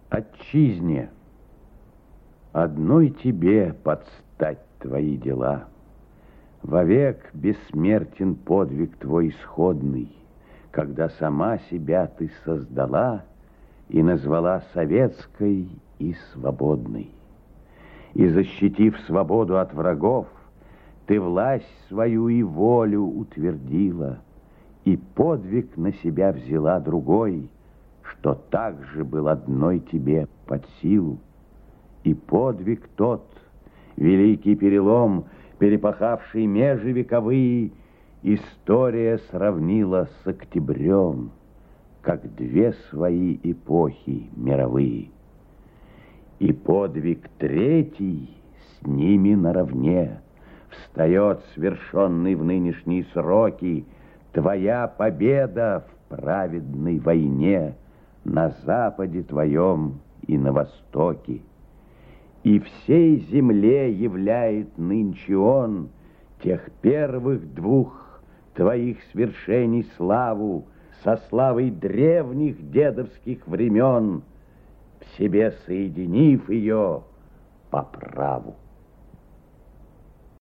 Отчизне, одной тебе подстать твои дела. Вовек бессмертен подвиг твой исходный, когда сама себя ты создала и назвала советской и свободной. И, защитив свободу от врагов, ты власть свою и волю утвердила, и подвиг на себя взяла другой, что также был одной тебе под силу. И подвиг тот, великий перелом, перепахавший межи вековые, история сравнила с октябрем, как две свои эпохи мировые. И подвиг третий с ними наравне встает, свершенный в нынешние сроки, твоя победа в праведной войне на западе твоем и на востоке. И всей земле являет нынче он тех первых двух твоих свершений славу со славой древних дедовских времен, в себе соединив ее по праву.